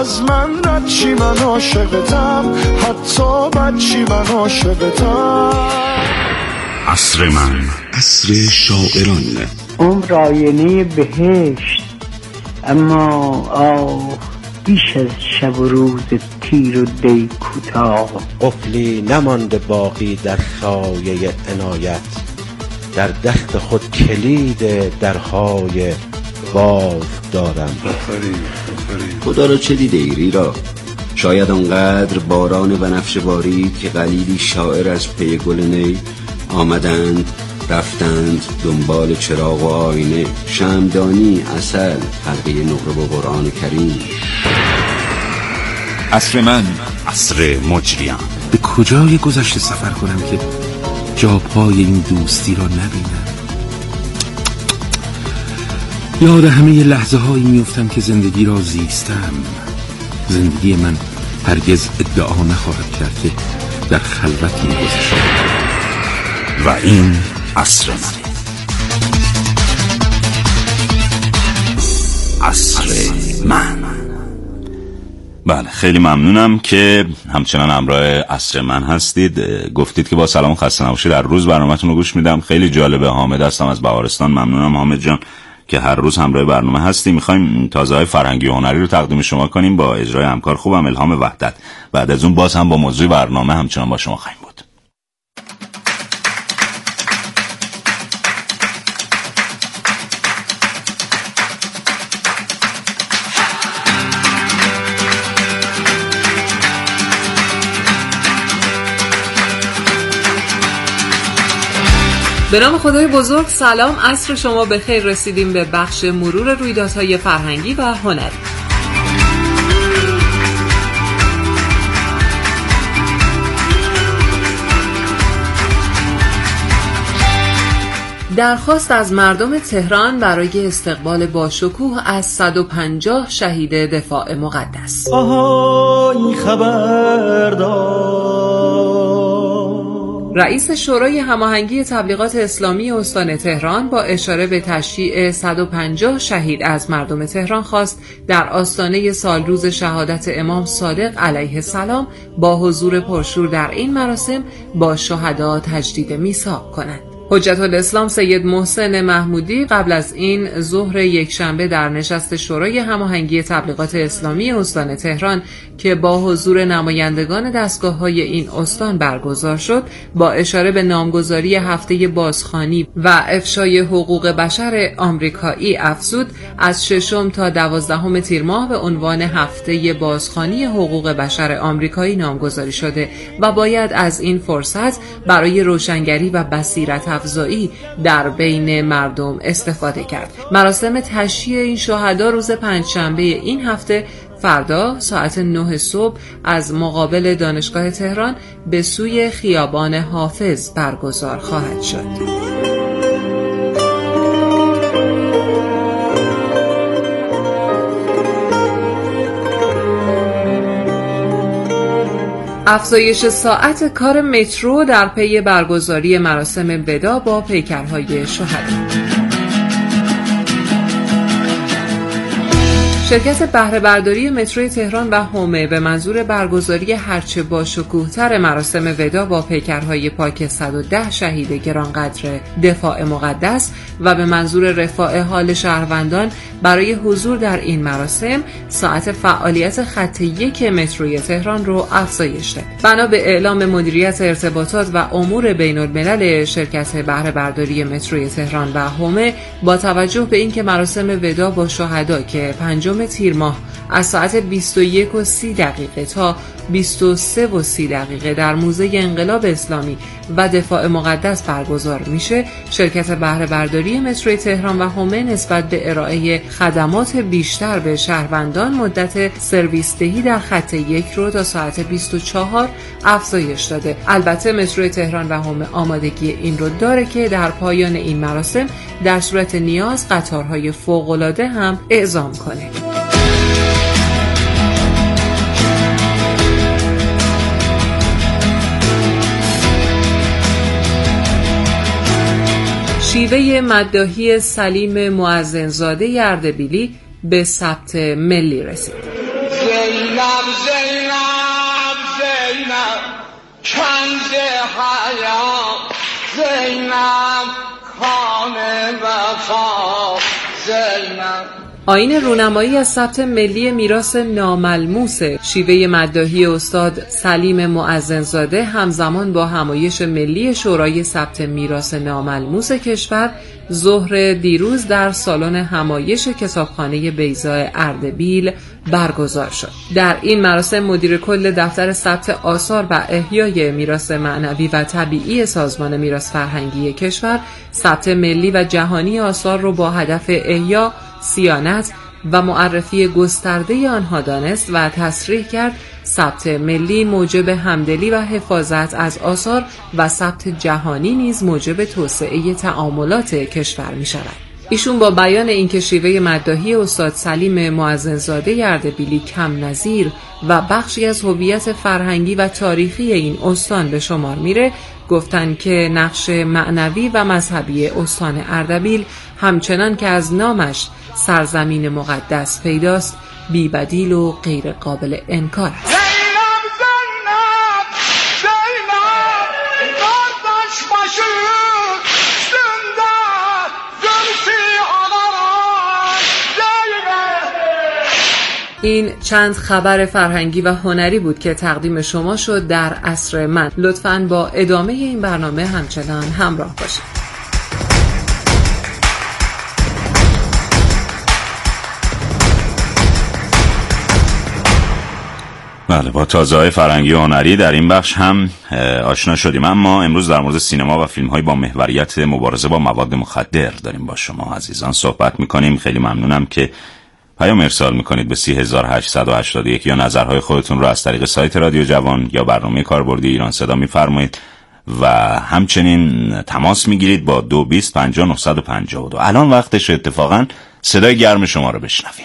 از من رد چی من عاشقتم، حتی بد چی من عاشقتم. عصر من، عصر شاعران. عمر آینه بهشت، اما بیش از شب و روز تیر و دی کوتاه. قفلی نمانده باقی در سایه عنایت، در دست خود کلید درهای باز دارم. خدا را چه دیده ایری را؟ شاید آنقدر باران بنفشه بارید که قلیلی شاعر از پی گل نی آمدند رفتند دنبال چراغ و آینه، شمعدانی، عسل، حلقه نقره و قرآن کریم. عصر من، عصر مجریان. به کجای گذشته سفر کنم که جا پای این دوستی را نبینم؟ یاد همه لحظه هایی میفتم که زندگی را زیستم. زندگی من هرگز ادعا نخواهد کرد که در خلوتی گذشته. و این عصر من، عصر من. بله، خیلی ممنونم که همچنان همراه عصر من هستید. گفتید که با سلام خسته نباشید. در روز برنامه‌تون رو گوش میدم. خیلی جالبه. حامد هستم از بهارستان. ممنونم حامد جان که هر روز همراه برنامه هستی. میخوایم تازه‌های فرهنگی و هنری رو تقدیم شما کنیم با اجرای همکار خوبم الهام وحدت. بعد از اون باز هم با موضوع برنامه همچنان با شما خواهیم بود. به نام خدای بزرگ. سلام، عصر شما بخیر. رسیدیم به بخش مرور رویدادهای فرهنگی و هنری. درخواست از مردم تهران برای استقبال باشکوه از 150 شهید دفاع مقدس. آهای خبردار. رئیس شورای هماهنگی تبلیغات اسلامی استان تهران با اشاره به تشییع 150 شهید از مردم تهران خواست در آستانه سالروز شهادت امام صادق علیه السلام با حضور پرشور در این مراسم با شهدا تجدید میثاق کنند. حجت الاسلام سید محسن محمودی قبل از این ظهر یکشنبه در نشست شورای هماهنگی تبلیغات اسلامی استان تهران که با حضور نمایندگان دستگاه‌های این استان برگزار شد، با اشاره به نامگذاری هفته بازخوانی و افشای حقوق بشر آمریکایی افزود از 6 تا 12 تیر ماه به عنوان هفته بازخوانی حقوق بشر آمریکایی نامگذاری شده و باید از این فرصت برای روشنگری و بصیرت افزایی در بین مردم استفاده کرد. مراسم تشییع این شهدا روز پنجشنبه این هفته فردا ساعت 9 صبح از مقابل دانشگاه تهران به سوی خیابان حافظ برگزار خواهد شد. افزایش ساعت کار مترو در پی برگزاری مراسم ودا با پیکرهای شهدا. شرکت بهره برداری متروی تهران و حومه به منظور برگزاری هرچه با شکوه‌تر مراسم ودا با پیکرهای پاک 110 شهید گرانقدر دفاع مقدس و به منظور رفاع حال شهروندان برای حضور در این مراسم ساعت فعالیت خط 1 متروی تهران رو افزایش داد. بنا به اعلام مدیریت ارتباطات و امور بین الملل شرکت بهره برداری متروی تهران و حومه، با توجه به اینکه مراسم ودا با شهدا که 5 تیر ماه از ساعت 21:30 تا 23:30 در موزه انقلاب اسلامی و دفاع مقدس برگزار میشه، شرکت بهره برداری متروی تهران و حومه نسبت به ارائه خدمات بیشتر به شهروندان مدت سرویس دهی در خط 1 رو تا ساعت 24 افزایش داده. البته متروی تهران و حومه آمادگی این رو داره که در پایان این مراسم در صورت نیاز قطارهای فوق‌العاده هم اعزام کنه. شیوه مداحی سلیم مؤذنزاده اردبیلی به ثبت ملی رسید. زینب زینب زینب کنز حیات زینب کان وفا زینب. آیین رونمایی از ثبت ملی میراث ناملموس شیوه مداحی استاد سلیم مؤذن‌زاده همزمان با همایش ملی شورای ثبت میراث ناملموس کشور ظهر دیروز در سالن همایش کتابخانه بیضا اردبیل برگزار شد. در این مراسم مدیر کل دفتر ثبت آثار و احیای میراث معنوی و طبیعی سازمان میراث فرهنگی کشور ثبت ملی و جهانی آثار را با هدف احیا، صیانت و معرفی گسترده آنها دانست و تصریح کرد ثبت ملی موجب همدلی و حفاظت از آثار و ثبت جهانی نیز موجب توسعه تعاملات کشور می شود. ایشون با بیان اینکه شیوه مداحی استاد سلیم مؤذن‌زاده اردبیلی کم نظیر و بخشی از هویت فرهنگی و تاریخی این استان به شمار میره، گفتن که نقش معنوی و مذهبی استان اردبیل همچنان که از نامش سرزمین مقدس پیداست بی‌بدیل و غیر قابل انکار است. این چند خبر فرهنگی و هنری بود که تقدیم شما شد در عصر من. لطفاً با ادامه این برنامه همچنان همراه باشید. بله، با تازه‌های فرهنگی و هنری در این بخش هم آشنا شدیم. اما امروز در مورد سینما و فیلم‌های با محوریت مبارزه با مواد مخدر داریم با شما عزیزان صحبت می‌کنیم. خیلی ممنونم که پیام ارسال می‌کنید به 3881 یا نظرهای خودتون رو از طریق سایت رادیو جوان یا برنامه کاربردی ایران صدا می‌فرمایید و همچنین تماس می‌گیرید با 220 50 952. الان وقتش اتفاقاً صدای گرم شما رو بشنویم.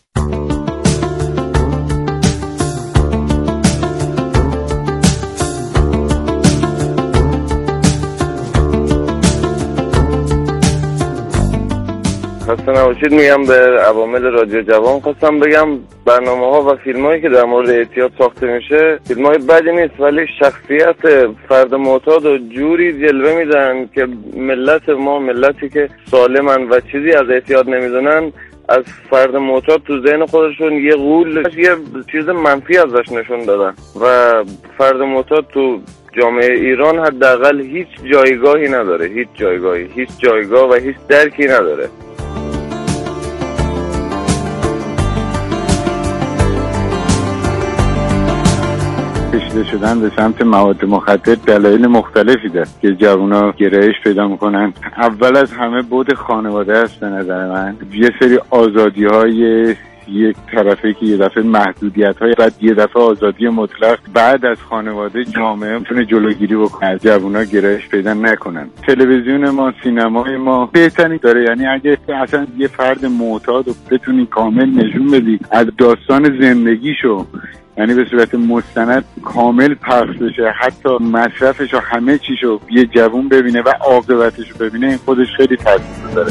خسته نباشید. میگم به عوامل رادیو جوان خواستم بگم برنامه ها و فیلم هایی که در مورد اعتیاد ساخته میشه فیلم های بدی نیست، ولی شخصیت فرد معتاد و جوری جلوه میدن که ملت ما ملتی که سالمن و چیزی از اعتیاد نمیدونن از فرد معتاد تو ذهن خودشون یه غول، یه چیز منفی ازش نشون دادن و فرد معتاد تو جامعه ایران حداقل هیچ جایگاهی نداره، هیچ جایگاه و هیچ درکی نداره. کشیده شدن به سمت مواد مخدر دلایل مختلفی داره که جوونا گرایش پیدا میکنن. اول از همه بود خانواده است به نظر من. یه سری آزادی‌های یک طرفه که یه دفعه محدودیت‌های، بعد یه دفعه آزادی مطلق، بعد از خانواده جامعه میتونه جلوگیری بکنه از جوونا گرایش پیدا نکنن. تلویزیون ما، سینمای ما بهتری داره، یعنی اگه اصلا یه فرد معتاد رو بتونی کامل نشون بدی از داستان زندگیشو، یعنی به صورت مستند کامل پخش بشه، حتی مصرفش و همه چیشو یه جوون ببینه و عاقبتشو ببینه، این خودش خیلی تاثیر داره.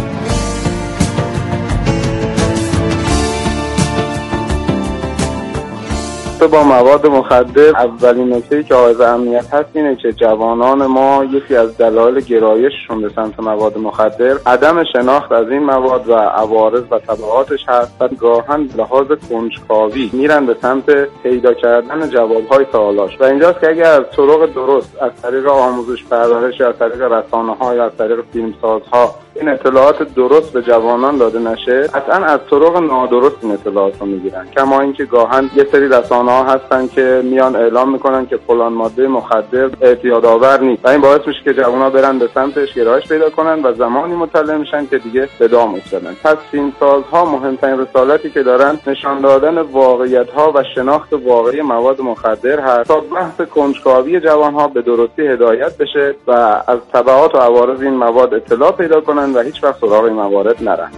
با مواد مخدر اولین نکته‌ای که حائز اهمیت هست اینه که جوانان ما یکی از دلایل گرایششون به سمت مواد مخدر عدم شناخت از این مواد و عوارض و تبعاتش هست و گاهن لحاظ کنجکاوی میرن به سمت پیدا کردن جوابهای سوالاش و اینجاست که اگر از طرق درست از طریق آموزش پرورش یا از طریق رسانه‌ها یا از طریق فیلمسازها این اطلاعات درست به جوانان داده نشه، قطعا از طرق نادرست این اطلاعات رو میگیرن. کما اینکه گاهن یه سری رسانه‌ها هستن که میان اعلام میکنن که فلان ماده مخدر اعتیادآور نیست و این باعث میشه که جوان‌ها برن به سمتش گرایش پیدا کنن و زمانی مطلع میشن که دیگه به دام افتادن. پس فیلمسازها مهمترین رسالتی که دارن نشان دادن واقعیت‌ها و شناخت واقعی مواد مخدر هست تا بحث کنجکاوی جوان‌ها به درستی هدایت بشه و از تبعات و عوارض این مواد اطلاع پیدا کنن و هیچ وقت سراغ این موارد نرن.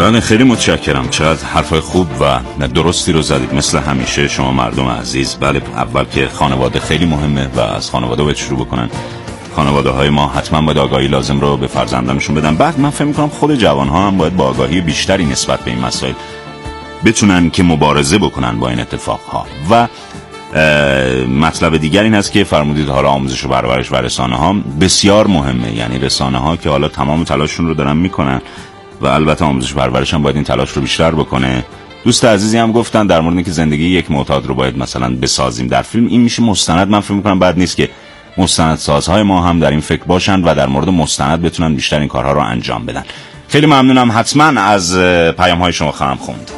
بله خیلی متشکرم. چقدر حرفای خوب و درستی رو زدید مثل همیشه شما مردم عزیز. بله اول که خانواده خیلی مهمه و از خانواده باید شروع بکنن. خانواده های ما حتما باید آگاهی لازم رو به فرزندانشون بدن. بعد من فکر می‌کنم خود جوان ها هم باید با آگاهی بیشتری نسبت به این مسائل بتونن که مبارزه بکنن با این اتفاق ها. و مطلب دیگر این هست که فرمودید حالا آموزش و پرورش و رسانه ها بسیار مهمه. یعنی رسانه ها که حالا تمام تلاششون رو دارن میکنن و البته آموزش و پرورش هم باید این تلاش رو بیشتر بکنه. دوست عزیزی هم گفتن در مورد اینکه زندگی یک معتاد رو باید مثلا بسازیم در فیلم. این میشه مستند. من فکر میکنم بد نیست که مستندسازهای ما هم در این فکر باشن و در مورد مستند بتونن بیشتر این کارها رو انجام بدن. خیلی ممنونم. حتما از پیام های شما خواهم خوند.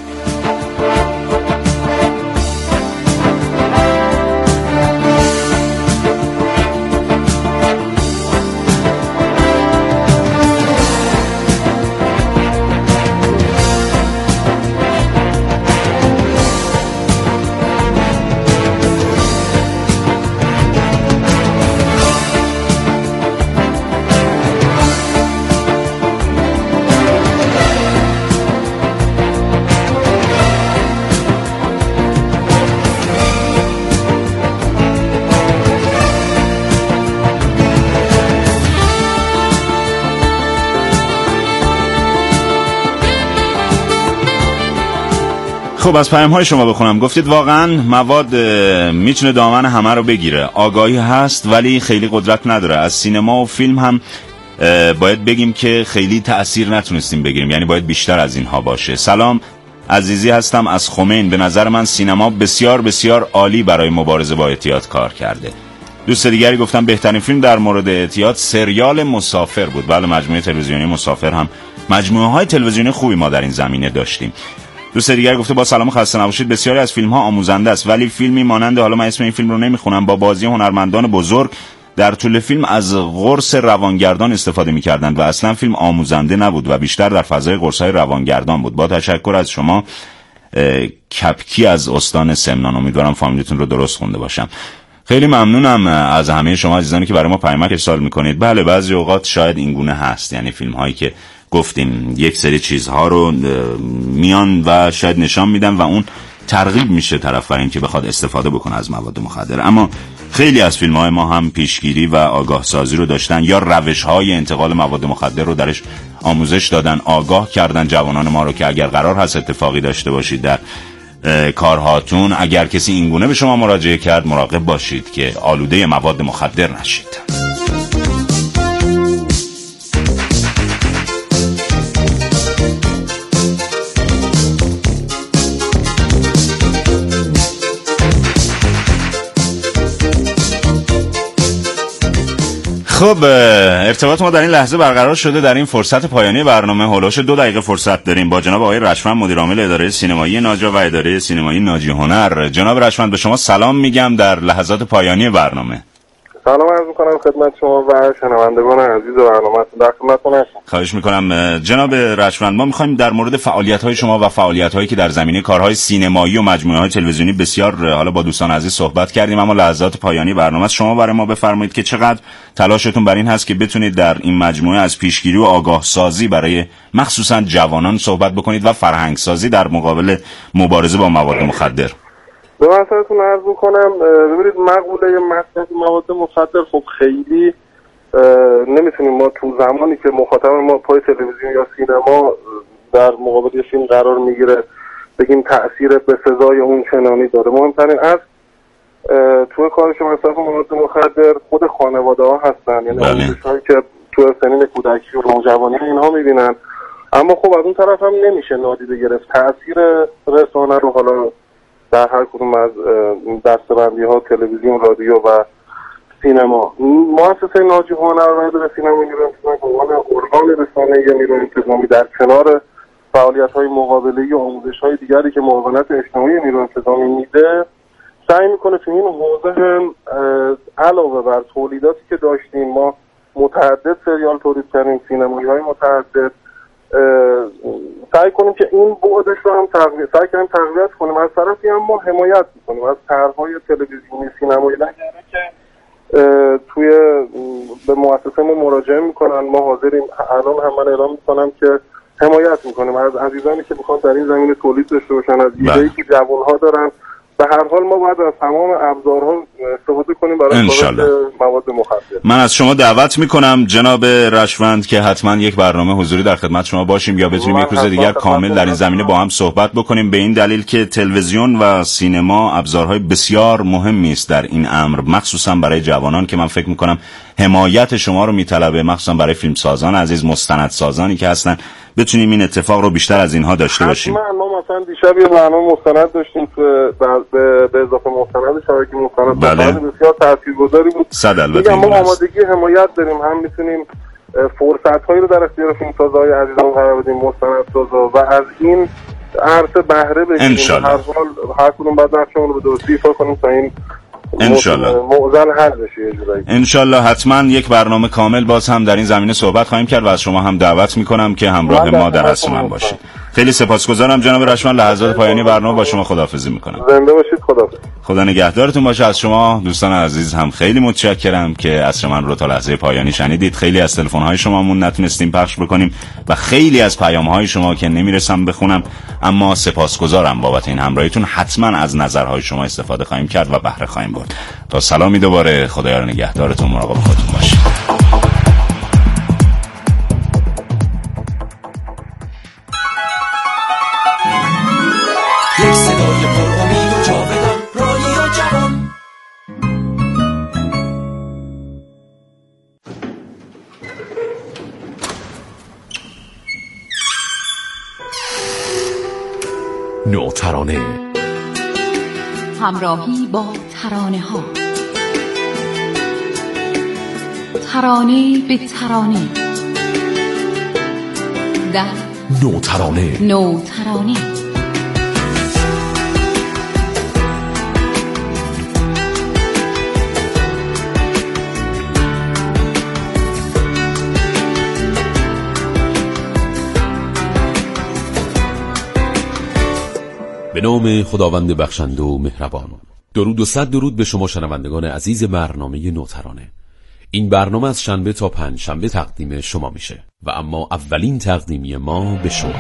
خب از پیام های شما بخونم. گفتید واقعا مواد میتونه دامن همه رو بگیره. آگاهی هست ولی خیلی قدرت نداره. از سینما و فیلم هم باید بگیم که خیلی تأثیر نتونستیم بگیریم. یعنی باید بیشتر از اینها باشه. سلام، عزیزی هستم از خمین. به نظر من سینما بسیار بسیار عالی برای مبارزه با اعتیاد کار کرده. دوست دیگری گفتم بهترین فیلم در مورد اعتیاد سریال مسافر بود. بله مجموعه تلویزیونی مسافر هم مجموعه های تلویزیونی خوبی ما در این زمینه داشتیم. دوست دیگر گفته با سلام خسته نباشید. بسیاری از فیلم ها آموزنده است ولی فیلمی مانند، حالا من اسم این فیلم رو نمیخونم، با بازی هنرمندان بزرگ در طول فیلم از قرص روانگردان استفاده میکردند و اصلا فیلم آموزنده نبود و بیشتر در فضای قرص های روانگردان بود. با تشکر از شما کپکی از استان سمنان. امیدوارم فامیلیتون رو درست خونده باشم. خیلی ممنونم از همه شما عزیزانی که برای ما پیامک ارسال میکنید. بله بعضی اوقات شاید این گونه هست. یعنی فیلم هایی که گفتیم یک سری چیزها رو میان و شاید نشان میدن و اون ترغیب میشه طرف برای این که بخواد استفاده بکنه از مواد مخدر. اما خیلی از فیلم های ما هم پیشگیری و آگاه سازی رو داشتن یا روش های انتقال مواد مخدر رو درش آموزش دادن، آگاه کردن جوانان ما رو که اگر قرار هست اتفاقی داشته باشید در کارهاتون، اگر کسی این گونه به شما مراجعه کرد مراقب باشید که آلوده مواد مخدر نشید. خب ارتباط ما در این لحظه برقرار شده. در این فرصت پایانی برنامه هولوش 2 دقیقه فرصت داریم با جناب آقای رشوند، مدیر عامل اداره سینمایی ناجا و اداره سینمایی ناجی هنر. جناب رشوند به شما سلام میگم در لحظات پایانی برنامه. سلام عرض می‌کنم خدمت شما و شنوندگان عزیز برنامه. در خدمتتون هستم. خواهش می‌کنم جناب رشوند. ما می‌خوایم در مورد فعالیت‌های شما و فعالیت‌هایی که در زمینه کارهای سینمایی و مجموعه‌های تلویزیونی بسیار حالا با دوستان عزیز صحبت کردیم، اما لحظات پایانی برنامه شما برای ما بفرمایید که چقدر تلاشتون بر این هست که بتونید در این مجموعه از پیشگیری و آگاه سازی برای مخصوصا جوانان صحبت بکنید و فرهنگ سازی در مقابل مبارزه با مواد مخدر. به مثلتون عرض میکنم ببینید مقوله مصرف مواد مخدر خب خیلی نمیتونیم ما تو زمانی که مخاطب ما پای تلویزیون یا سینما در مقابل فیلم قرار میگیره بگیم تأثیر به سزای اون چنانی داره. مهمترین از توی کارش مصرف مواد مخدر خود خانواده ها هستن. یعنی آموزش‌هایی که توی سنین کودکی و نوجوانی اینها میبینن. اما خب از اون طرف هم نمیشه نادیده گرفت تأثیر رسانه رو. حالا در هر کدوم از دسته‌بندی ها تلویزیون، رادیو و سینما. مؤسسه ناجی هنر و اداره سینمایی نیروی انتظامی به عنوان ارگان رسانه‌ای نیروی انتظامی در کنار فعالیت‌های مقابله‌ای و آموزش‌های دیگری که معاونت اجتماعی نیروی انتظامی میده سعی میکنه تو این حوزه علاوه بر تولیداتی که داشتیم ما متعدد سریال تولید کردیم، سینمایی‌های متعدد، سعی کنیم که این بعدش رو هم تقویت کنیم. از طرفی هم ما حمایت میکنیم از طرح‌های تلویزیونی سینمایی که توی به مؤسسه ما مراجعه میکنن. ما حاضریم. الان هم من اعلام میکنم که حمایت میکنیم از عزیزانی که میخوان در این زمینه تولید داشته باشن، از ایده‌ای که جوان‌ها دارن. به هر حال ما باید از تمام ابزارها استفاده کنیم برای کاهش مواد مخدر. من از شما دعوت میکنم جناب رشوند که حتما یک برنامه حضوری در خدمت شما باشیم یا بتونیم یک روز دیگر کامل در این زمینه با هم صحبت بکنیم، به این دلیل که تلویزیون و سینما ابزارهای بسیار مهمی است در این امر، مخصوصا برای جوانان که من فکر میکنم حمایت شما رو میطلبه، مخصوصا برای فیلمسازان عزیز، مستندسازانی که هستن، بتونیم این اتفاق رو بیشتر از اینها داشته باشیم. ما مثلا دیشب یه برنامه مستند داشتیم که به اضافه مستند شبکه مستند بسیار تاثیرگذاری بود. البته ما آمادگی حمایت داریم، هم میتونیم فرصت‌هایی رو در اختیار فیلمسازهای عزیزمون قرار بدیم، مستندسازا، و از این عرصه بهره بگیریم. هر حال هر کدوم بعد نقشمون رو به درستی ایفا کنیم تا این معضل حل بشه یه جورایی. انشالله حتما یک برنامه کامل باز هم در این زمینه صحبت خواهیم کرد و از شما هم دعوت میکنم که همراه ما در اصل من باشید. خیلی سپاسگزارم جناب رشوند. لحظات پایانی برنامه با شما خداحافظی میکنم. زنده باشید. خدا نگهدارتون باشه. از شما دوستان عزیز هم خیلی متشکرم که عصر من رو تا لحظه پایانی شنیدید. خیلی از تلفن‌های شمامون نتونستیم پخش بکنیم و خیلی از پیام‌های شما که نمیرسم بخونم، اما سپاسگزارم بابت این همراهیتون. حتما از نظرهای شما استفاده خواهیم کرد و بهره خواهیم برد. تا سلامی دوباره، خدایا نگهدارتون، مراقب خودتون باشید. نوترانه، همراهی با ترانه ها، ترانه به ترانه، در نوترانه. به نام خداوند بخشنده و مهربان. درود و صد درود به شما شنوندگان عزیز برنامه نوترانه. این برنامه از شنبه تا پنجشنبه تقدیم شما میشه و اما اولین تقدیمی ما به شما.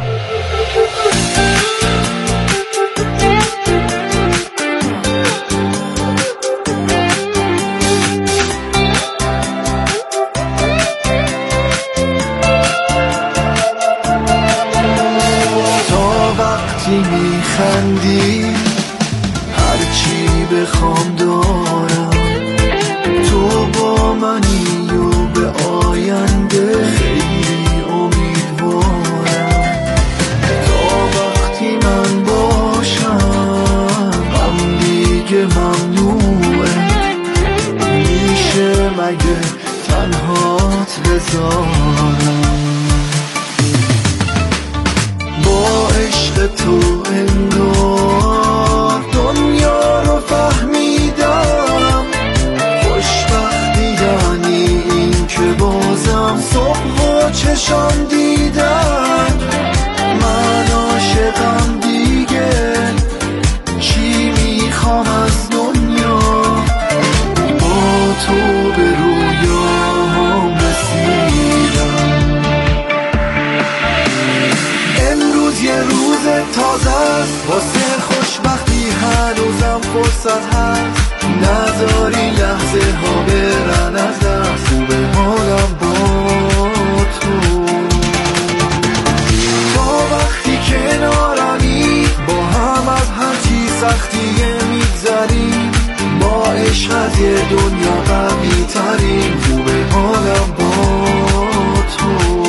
میخندی هرچی بخوام دارم، تو با منی و به آینده خیلی امیدوارم. تا وقتی من باشم غم دیگه ممنوعه، میشه مگه تنهات بذارم؟ با عشق تو انگار دنیا رو فهمیدم، خوشبختی یعنی این که بازم صبح و چشم دیدم. من عاشقم دیگه، چی میخوام از دنیا؟ با تو به رویاهام رسیدم. امروز یه روز تازه است، واسه خوشبختی هنوزم فرصت هست. نذاری لحظه ها برن از دست، خوبه حالم با تو. تا وقتی کنارمی با هم از هرچی سختیه میگذریم، با عشق از یه دنیا قوی ترین، خوبه حالم با تو.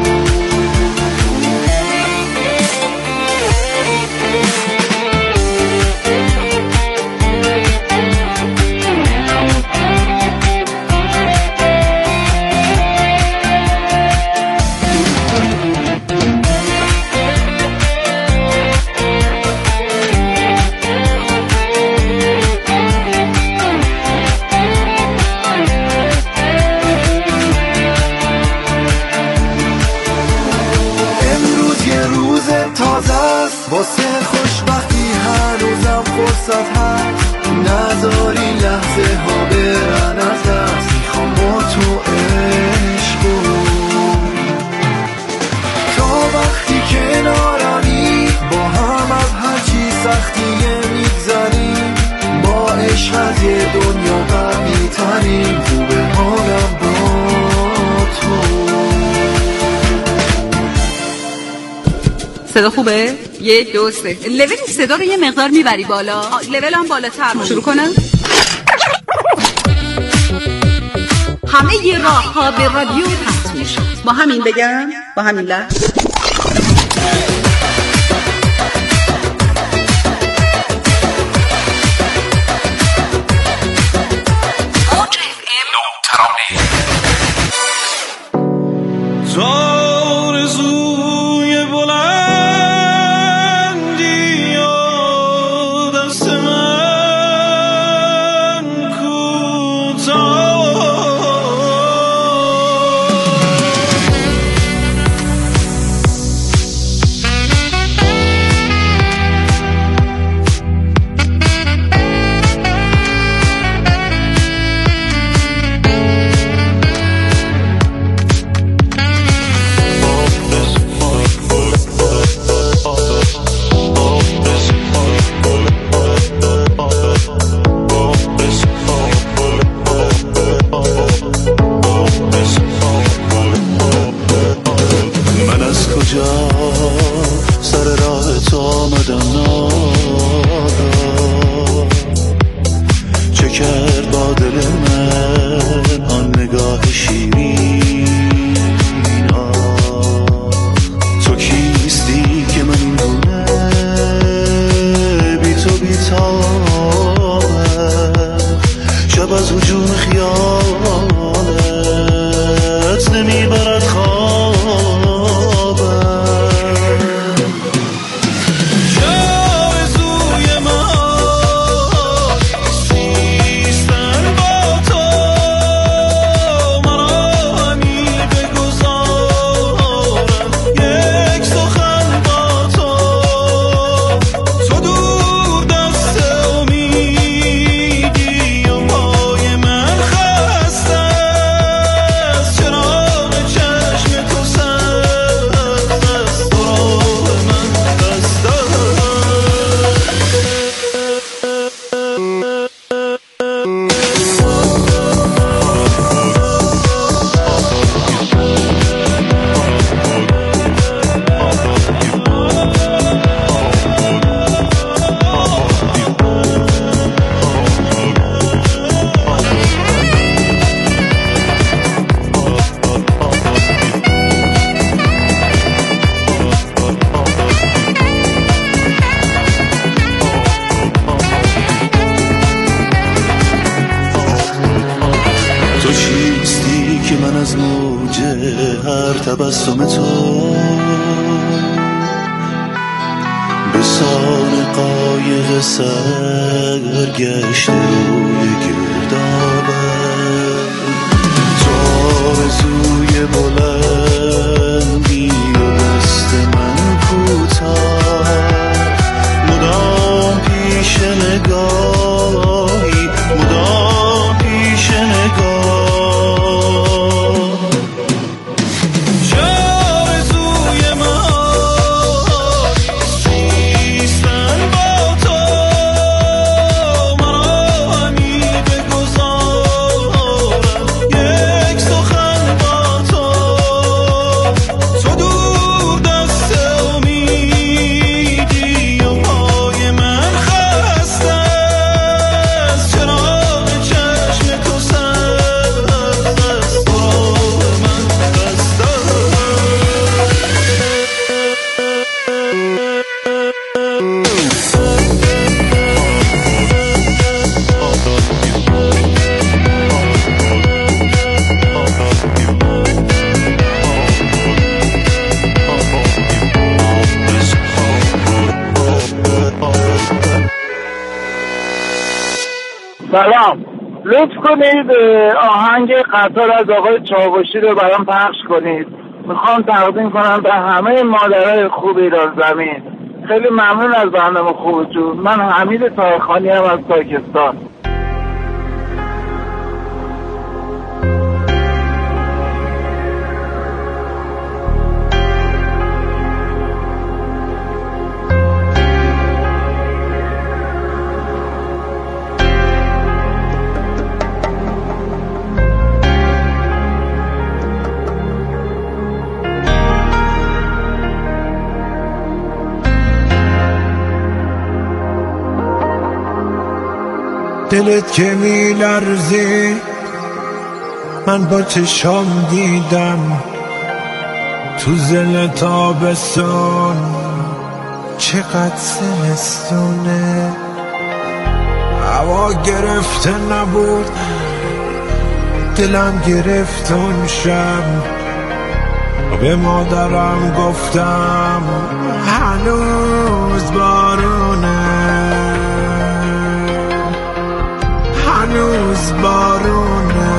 واسه خوشبختی هنوزم فرصت هست. نذاری لحظه ها برن از دست، میخوام با تو عشق تا وقتی سختیه میگذریم با عشق از یه دنیا قوی تریم خوبه حالم با تو. صدا خوبه؟ 1 2 3 لول صدا رو یه مقدار میبری بالا. لول هم بالاتر. شروع کنم. همه ی راه ها به رادیو پخش میشه. با همین بگم، با همین لحظه تبسم تو به سان قایق سرگشت روی گردابه تو آرزوی بلندی و دست من کوتاه مدام پیش نگاهی مدام پیش نگاه سلام، لطف کنید آهنگ قطار از آقای چاوشی رو برام پخش کنید. میخوام تقدیم کنم به همه مادرای خوب ایران زمین. خیلی ممنون از برنامه خوبتون. من حمید طاهرخانی هم از پاکستان. دلت که میلرزی من با چشام دیدم تو زل تابستون چقدر زمستونه. هوا گرفته نبود دلم گرفت اون شب، به مادرم گفتم هنوز بارونه، هنوز بارونه.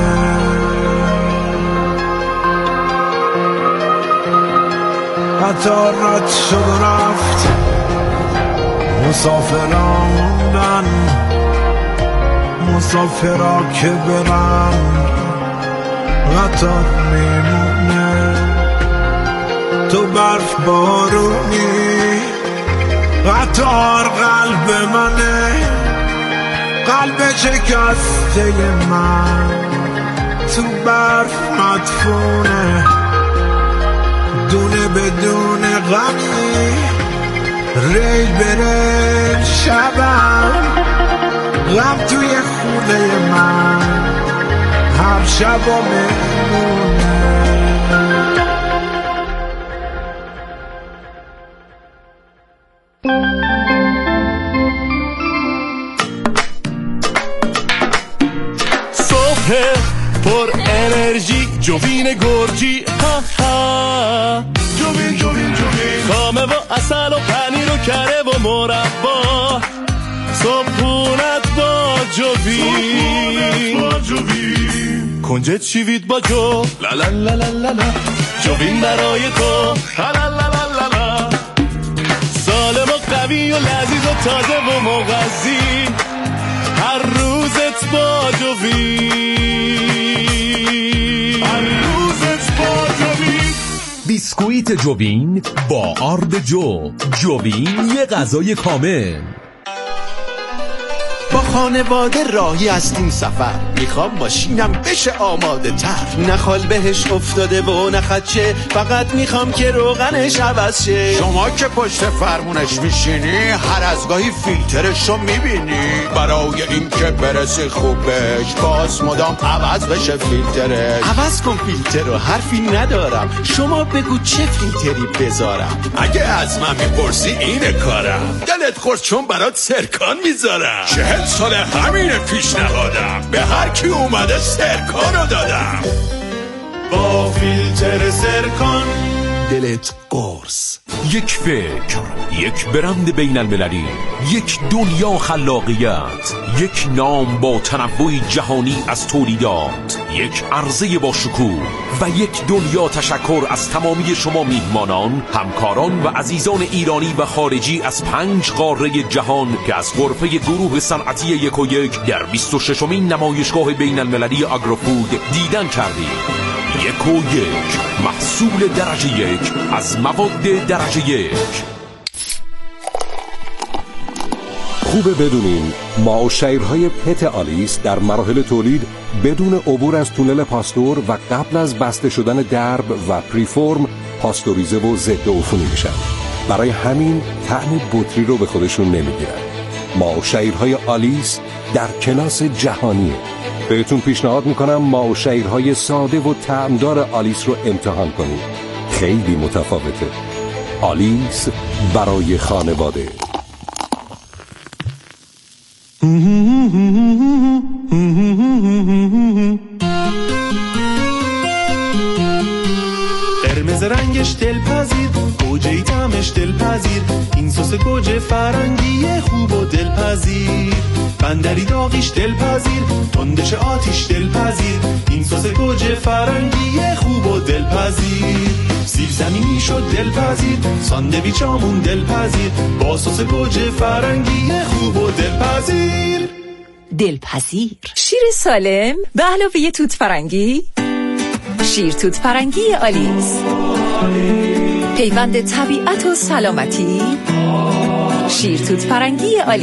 قطار رد شد و رفت، مسافران موندن، مسافرا که برن قطار میمونه. تو برف بارونی قطار قلب منه، قلب شکسته من تو برف مدفونه. دونه بدون غمی ریل بره شبم، غم توی خونه من هر شب و میمونه. صبح پر انرژی جوین گرجی، ها ها جوین جوین جوین، خامه و اصل و پنیر و کره و مربا، صبحونت با جوین، کنجد شیوید با جو، لا لا لا لا لا، جوین برای تو، لا لا لا لا لا، سالم و قوی و لذیذ و تازه و مغذی، هر روزت با جوین، هر روزت با جوین. بیسکویت جوین با آرد جو، جوین یه غذای کامل. با خانواده راهی هستیم سفر، میخوام ماشینم بشه آماده تر، نه خال بهش افتاده و نه خدشه، فقط میخوام که روغنش عوض شه. شما که پشت فرمونش میشینی هر از گاهی فیلترشو میبینی، برای این که برسی خوبش باز مدام عوض بشه فیلترش. عوض کن فیلتر رو، حرفی ندارم، شما بگو چه فیلتری بذارم. اگه از من میپرسی اینه کارم، دلت خورد چون برات سرکان میذارم، 40 سال همین پیشنهادم، به هر کی اومده سرکانو دادم. با فیلتر سرکان دلت قرص. یک فکر، یک برند بین المللی، یک دنیا خلاقیت، یک نام با تنوع جهانی از تولیدات، یک عرضه با شکوه و یک دنیا تشکر از تمامی شما میهمانان، همکاران و عزیزان ایرانی و خارجی از 5 قاره جهان که از غرفه گروه صنعتی 1&1 در 26مین نمایشگاه بین المللی آگروفود دیدن کردید. 1&1 محصول درجه 1 از مواد درجه 1. خوبه بدونین ما و شیرهای پت آلیس در مراحل تولید بدون عبور از تونل پاستور و قبل از بسته شدن درب و پریفورم پاستوریزه و ضد عفونی میشن. برای همین طعم بطری رو به خودشون نمیگیرن. ما و شیرهای آلیس در کلاس جهانیه. بهتون پیشنهاد میکنم ما و شیرهای ساده و طعمدار آلیس رو امتحان کنید. خیلی متفاوته. آلیس برای خانواده. قرمز رنگش دلپذیر، گوجه‌ای طعمش دلپذیر، این سس گوجه فرنگی خوب و دلپذیر، بندری داغیش دلپذیر، تندش آتیش دلپذیر، این سس گوجه فرنگی خوب و دلپذیر، سیب زمینی شد دلپذیر، ساندویچامون دلپذیر، با سس گوجه فرنگی خوب و دلپذیر. دلپذیر شیر سالم به علاوه توت فرنگی، شیر توت فرنگی آلیس، پیوند طبیعت و سلامتی، شیر توت فرنگی آلیس.